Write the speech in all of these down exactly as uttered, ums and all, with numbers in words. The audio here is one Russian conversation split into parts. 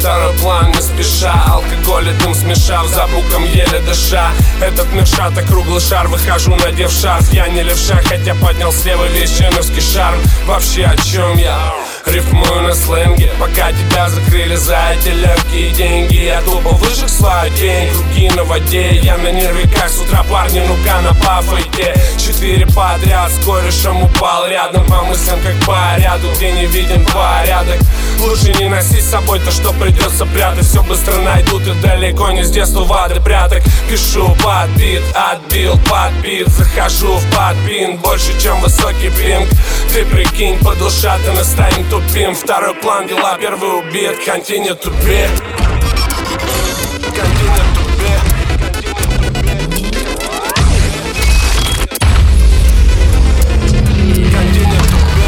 второй план не спеша. Алкоголь и дым смешав, за буком еле дыша. Этот мир шата, круглый шар, выхожу, надев шарф. Я не левша, хотя поднял слева весь ченновский шарм. Вообще о чем я? Рифмую на сленге, пока тебя закрыли за эти легкие деньги. Я тупо выжег свою тень, круги на воде. Я на нервиках с утра, парни, ну-ка на пафайте. Четыре подряд с корешем упал рядом. По мыслям как по ряду, где не виден порядок. Лучше не носить с собой то, что придется прятать. Все быстро найдут и далеко не с детства в ады пряток. Пишу под бит, отбил подбит. Захожу в подбин, больше чем высокий пинг. Ты прикинь, под ушатый настанем тупим. Второй план, дела первый убит. Континент тупе. Континент тупе. Континент тупе.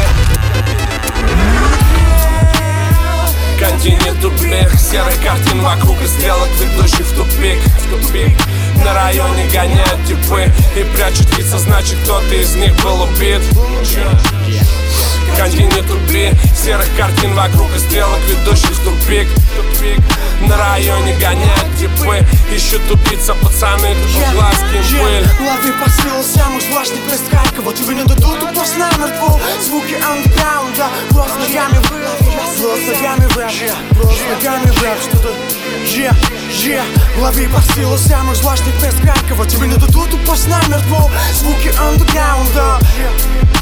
Континент тупе. Серых картин вокруг и стрелок, ведущих в тупик. В тупик. На районе гоняют типы и прячут лица, значит кто-то из них был убит. Континент тупи, серых картин вокруг и стрелок, ведущих в тупик. На районе гоняют типы, ищут тупица, пацаны, тут глазки пыль. Лови посыл самых злачных мест Харькова. Тебе не дадут упасть намертво. Звуки андеграунда, просто ногами в рэп, просто ногами в рэп, просто ногами в рэп. Что-то Yeah, yeah, лови по силу самых злачных мест Харькова. Тебе не дадут упасть намертво. Звуки андеграунда.